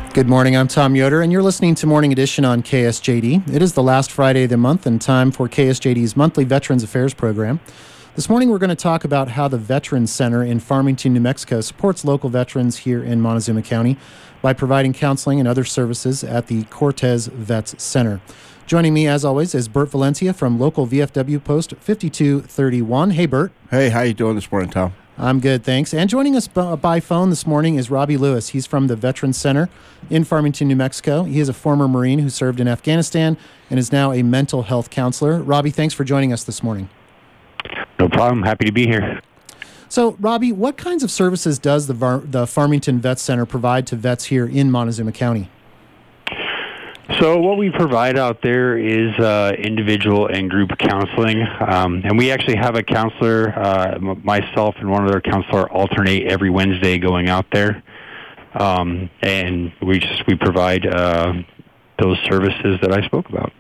Good morning, I'm Tom Yoder, and you're listening to Morning Edition on KSJD. It is the last Friday of the month and time for KSJD's monthly Veterans Affairs program. This morning we're going to talk about how the Veterans Center in Farmington, New Mexico supports local veterans here in Montezuma County by providing counseling and other services at the Cortez Vets Center. Joining me, as always, is Bert Valencia from local VFW Post 5231. Hey, Bert. Hey, how you doing this morning, Tom? I'm good, thanks. And joining us by phone this morning is Robbie Lewis. He's from the Veterans Center in Farmington, New Mexico. He is a former Marine who served in Afghanistan and is now a mental health counselor. Robbie, thanks for joining us this morning. No problem. Happy to be here. So, Robbie, what kinds of services does the Farmington Vets Center provide to vets here in Montezuma County? So what we provide out there is individual and group counseling, and we actually have a counselor, myself and one other counselor alternate every Wednesday going out there, and we provide those services that I spoke about.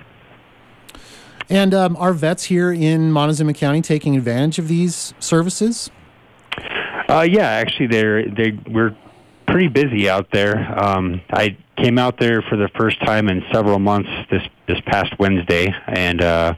And are vets here in Montezuma County taking advantage of these services? Yeah, actually, we're pretty busy out there. I came out there for the first time in several months this past Wednesday, and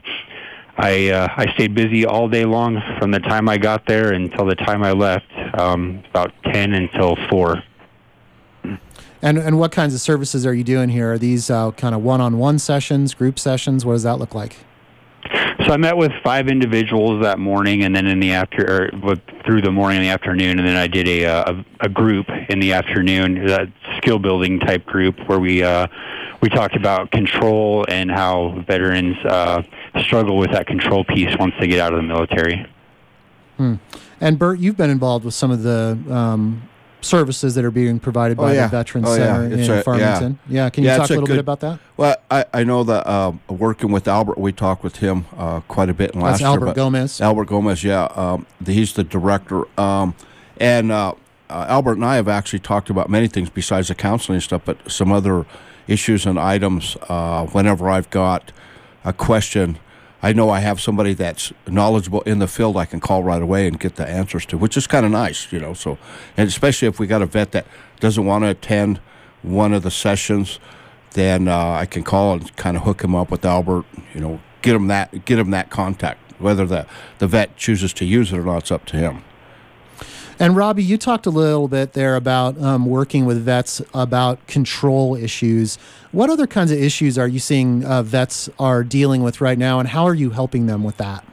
I stayed busy all day long from the time I got there until the time I left, about 10 until 4. And what kinds of services are you doing here? Are these kind of one-on-one sessions, group sessions? What does that look like? So I met with 5 individuals that morning, and then through the morning and the afternoon, and then I did a group in the afternoon, a skill building type group where we talked about control and how veterans struggle with that control piece once they get out of the military. And Bert, you've been involved with some of the services that are being provided by the Veterans Center in Farmington. Yeah, can you talk a little bit about that? Well, I know that working with Albert, we talked with him quite a bit in last year. Albert Gomez. Albert Gomez, he's the director. And Albert and I have actually talked about many things besides the counseling stuff, but some other issues and items. Whenever I've got a question, I know I have somebody that's knowledgeable in the field I can call right away and get the answers to, which is kind of nice, So, and especially if we got a vet that doesn't want to attend one of the sessions, then I can call and kind of hook him up with Albert. Get him that contact. Whether the vet chooses to use it or not, it's up to him. And Robbie, you talked a little bit there about working with vets about control issues. What other kinds of issues are you seeing vets are dealing with right now, and how are you helping them with that?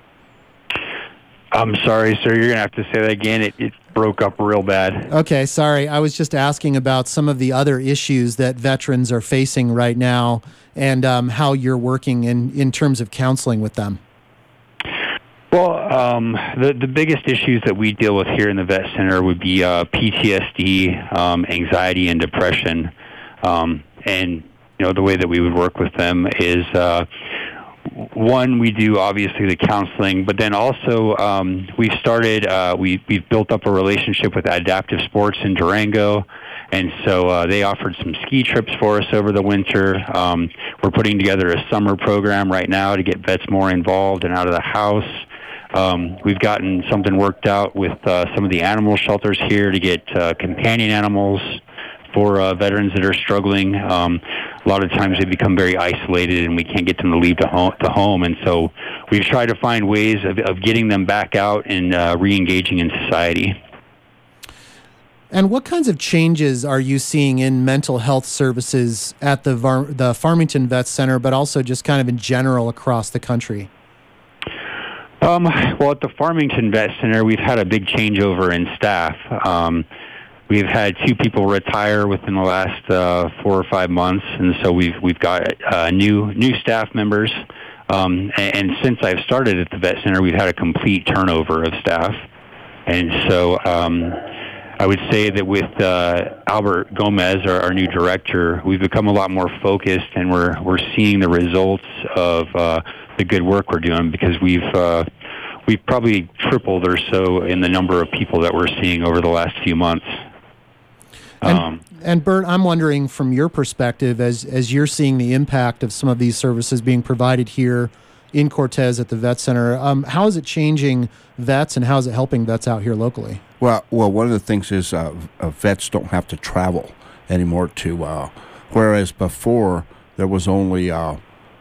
I'm sorry, sir. You're going to have to say that again. It broke up real bad. Okay, sorry. I was just asking about some of the other issues that veterans are facing right now and how you're working in terms of counseling with them. Well, the biggest issues that we deal with here in the Vet Center would be PTSD, anxiety, and depression. And the way that we would work with them is, one, we do obviously the counseling, but then also we've built up a relationship with Adaptive Sports in Durango. And so they offered some ski trips for us over the winter. We're putting together a summer program right now to get vets more involved and out of the house. We've gotten something worked out with some of the animal shelters here to get companion animals for veterans that are struggling. A lot of times they become very isolated and we can't get them to leave the home. And so we've tried to find ways of getting them back out and re-engaging in society. And what kinds of changes are you seeing in mental health services at the Farmington Vets Center, but also just kind of in general across the country? Well, at the Farmington Vet Center, we've had a big changeover in staff. We've had 2 people retire within the last 4 or 5 months, and so we've got new staff members. And since I've started at the Vet Center, we've had a complete turnover of staff. And so I would say that with Albert Gomez, our new director, we've become a lot more focused, and we're seeing the results of the good work we're doing, because we've probably tripled or so in the number of people that we're seeing over the last few months. And Bert, I'm wondering from your perspective, as you're seeing the impact of some of these services being provided here in Cortez at the Vet Center, how is it changing vets, and how is it helping vets out here locally? Well, one of the things is vets don't have to travel anymore. Whereas before there was only the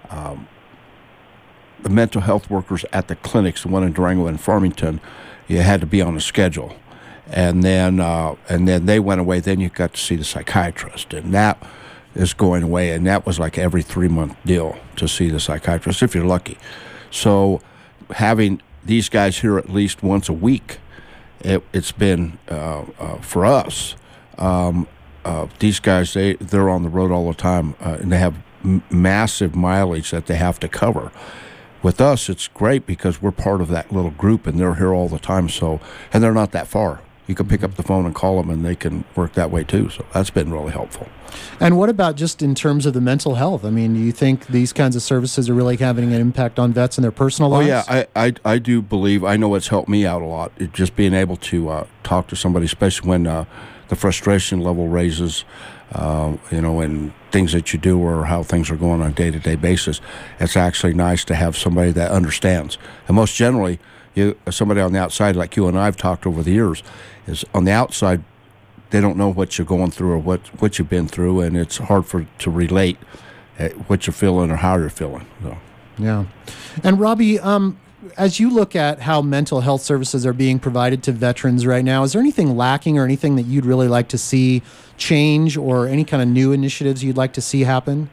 mental health workers at the clinics, the one in Durango and Farmington, you had to be on a schedule, and then they went away. Then you got to see the psychiatrist, and that is going away. And that was like every 3-month deal to see the psychiatrist if you're lucky. So having these guys here at least once a week, it's been for us. These guys, they're on the road all the time, and they have massive mileage that they have to cover. With us, it's great because we're part of that little group, and they're here all the time. So, and they're not that far. You can pick up the phone and call them, and they can work that way too. So that's been really helpful. And what about just in terms of the mental health? I mean, do you think these kinds of services are really having an impact on vets in their personal lives? Oh yeah, I do believe. I know it's helped me out a lot. Just being able to talk to somebody, especially when the frustration level raises, and things that you do or how things are going on a day-to-day basis. It's actually nice to have somebody that understands. And most generally, somebody on the outside, like you and I have talked over the years, is on the outside, they don't know what you're going through or what you've been through, and it's hard to relate what you're feeling or how you're feeling. So. Yeah. And Robbie, as you look at how mental health services are being provided to veterans right now, is there anything lacking or anything that you'd really like to see change, or any kind of new initiatives you'd like to see happen?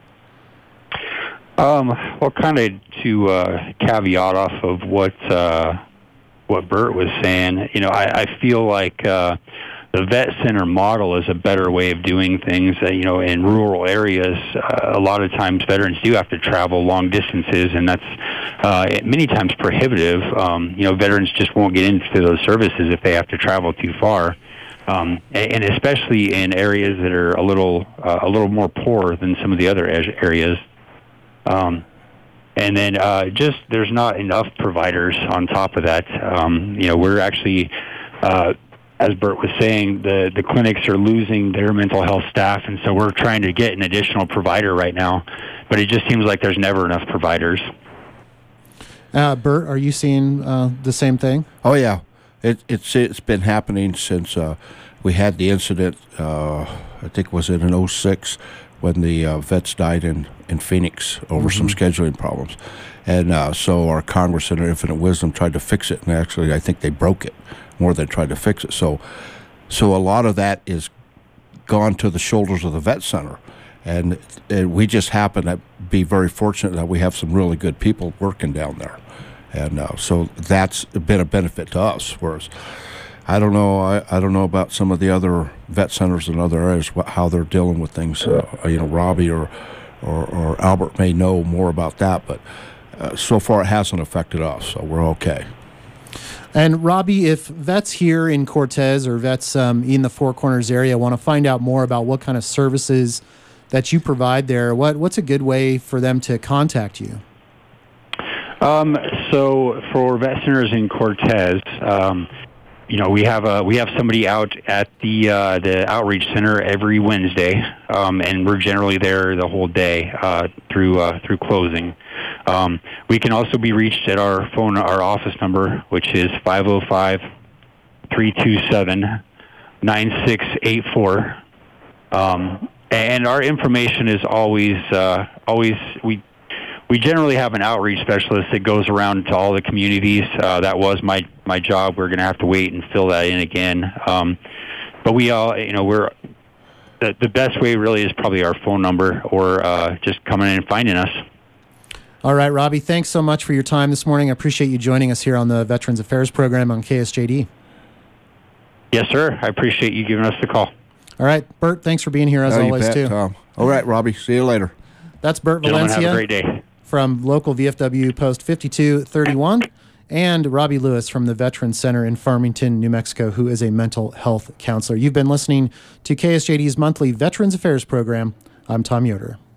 Well, kind of to caveat off of what Bert was saying, I feel like the vet center model is a better way of doing things. In rural areas, a lot of times veterans do have to travel long distances, and that's many times prohibitive. Veterans just won't get into those services if they have to travel too far. And especially in areas that are a little more poor than some of the other areas. And then just there's not enough providers on top of that. We're actually, as Bert was saying, the clinics are losing their mental health staff, and so we're trying to get an additional provider right now. But it just seems like there's never enough providers. Bert, are you seeing the same thing? Oh, yeah. It's been happening since we had the incident, I think it was in 2006, when the vets died in Phoenix over some scheduling problems. And so our Congress in their infinite wisdom tried to fix it, and actually I think they broke it more than tried to fix it. So a lot of that is gone to the shoulders of the vet center. And we just happen to be very fortunate that we have some really good people working down there. And so that's been a benefit to us. Whereas I don't know about some of the other vet centers in other areas, how they're dealing with things. Robbie or Albert may know more about that, but so far it hasn't affected us, so we're okay. And Robbie, if vets here in Cortez or vets in the Four Corners area want to find out more about what kind of services that you provide there, what's a good way for them to contact you? So for vet centers in Cortez, we have somebody out at the outreach center every Wednesday, and we're generally there the whole day through closing. We can also be reached at our office number, which is 505-327-9684. And our information is always we generally have an outreach specialist that goes around to all the communities. That was my job. We're going to have to wait and fill that in again. But we all, we're the best way really is probably our phone number or just coming in and finding us. All right, Robbie, thanks so much for your time this morning. I appreciate you joining us here on the Veterans Affairs program on KSJD. Yes, sir. I appreciate you giving us the call. All right, Bert, thanks for being here as always, too. Tom. All right, Robbie, see you later. That's Bert Gentlemen, Valencia. have a great day. From local VFW Post 5231, and Robbie Lewis from the Veterans Center in Farmington, New Mexico, who is a mental health counselor. You've been listening to KSJD's monthly Veterans Affairs program. I'm Tom Yoder.